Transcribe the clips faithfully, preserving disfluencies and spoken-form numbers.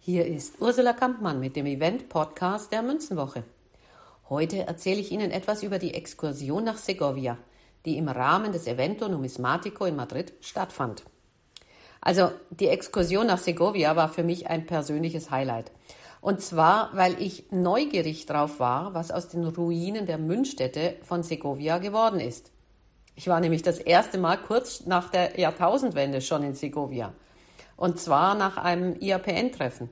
Hier ist Ursula Kampmann mit dem Event-Podcast der Münzenwoche. Heute erzähle ich Ihnen etwas über die Exkursion nach Segovia, die im Rahmen des Evento Numismatico in Madrid stattfand. Also die Exkursion nach Segovia war für mich ein persönliches Highlight. Und zwar, weil ich neugierig drauf war, was aus den Ruinen der Münzstätte von Segovia geworden ist. Ich war nämlich das erste Mal kurz nach der Jahrtausendwende schon in Segovia. Und zwar nach einem I A P N-Treffen.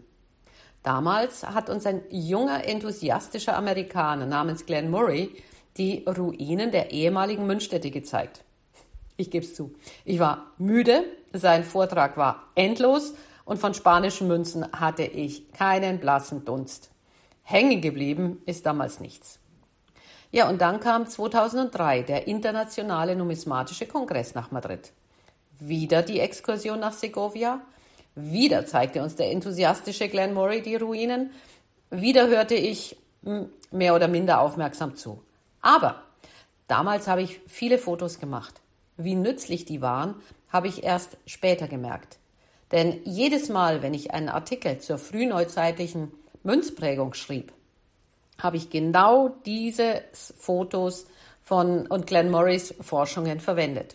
Damals hat uns ein junger, enthusiastischer Amerikaner namens Glenn Murray die Ruinen der ehemaligen Münzstätte gezeigt. Ich gebe es zu, ich war müde, sein Vortrag war endlos und von spanischen Münzen hatte ich keinen blassen Dunst. Hängen geblieben ist damals nichts. Ja, und dann kam zweitausenddrei der Internationale Numismatische Kongress nach Madrid. Wieder die Exkursion nach Segovia. Wieder zeigte uns der enthusiastische Glenn Murray die Ruinen. Wieder hörte ich mehr oder minder aufmerksam zu. Aber damals habe ich viele Fotos gemacht. Wie nützlich die waren, habe ich erst später gemerkt. Denn jedes Mal, wenn ich einen Artikel zur frühneuzeitlichen Münzprägung schrieb, habe ich genau diese Fotos von und Glenn Murrays Forschungen verwendet.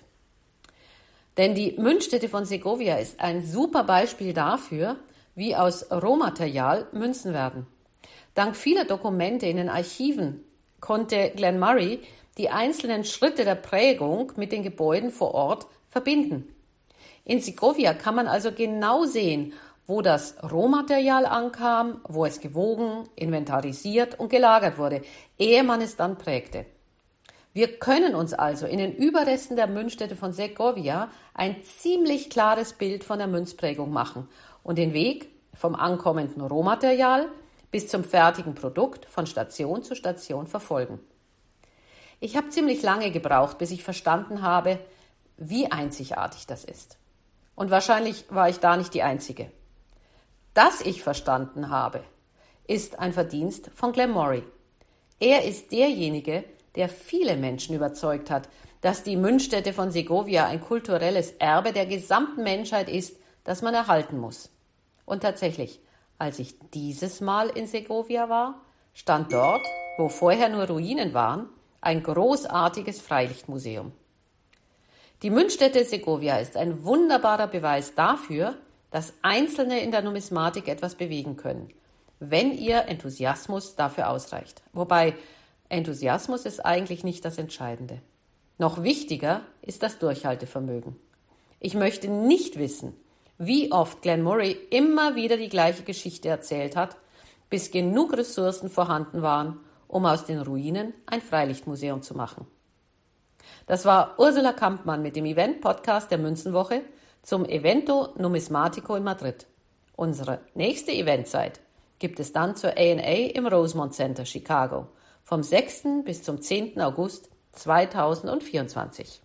Denn die Münzstätte von Segovia ist ein super Beispiel dafür, wie aus Rohmaterial Münzen werden. Dank vieler Dokumente in den Archiven konnte Glenn Murray die einzelnen Schritte der Prägung mit den Gebäuden vor Ort verbinden. In Segovia kann man also genau sehen, wo das Rohmaterial ankam, wo es gewogen, inventarisiert und gelagert wurde, ehe man es dann prägte. Wir können uns also in den Überresten der Münzstätte von Segovia ein ziemlich klares Bild von der Münzprägung machen und den Weg vom ankommenden Rohmaterial bis zum fertigen Produkt von Station zu Station verfolgen. Ich habe ziemlich lange gebraucht, bis ich verstanden habe, wie einzigartig das ist. Und wahrscheinlich war ich da nicht die Einzige. Dass ich verstanden habe, ist ein Verdienst von Glenn Murray. Er ist derjenige, der viele Menschen überzeugt hat, dass die Münzstätte von Segovia ein kulturelles Erbe der gesamten Menschheit ist, das man erhalten muss. Und tatsächlich, als ich dieses Mal in Segovia war, stand dort, wo vorher nur Ruinen waren, ein großartiges Freilichtmuseum. Die Münzstätte Segovia ist ein wunderbarer Beweis dafür, dass Einzelne in der Numismatik etwas bewegen können, wenn ihr Enthusiasmus dafür ausreicht. Wobei Enthusiasmus ist eigentlich nicht das Entscheidende. Noch wichtiger ist das Durchhaltevermögen. Ich möchte nicht wissen, wie oft Glenn Murray immer wieder die gleiche Geschichte erzählt hat, bis genug Ressourcen vorhanden waren, um aus den Ruinen ein Freilichtmuseum zu machen. Das war Ursula Kampmann mit dem Event-Podcast der Münzenwoche zum Evento Numismatico in Madrid. Unsere nächste Eventzeit gibt es dann zur A N A im Rosemont Center, Chicago, vom sechsten bis zum zehnten August zweitausendvierundzwanzig.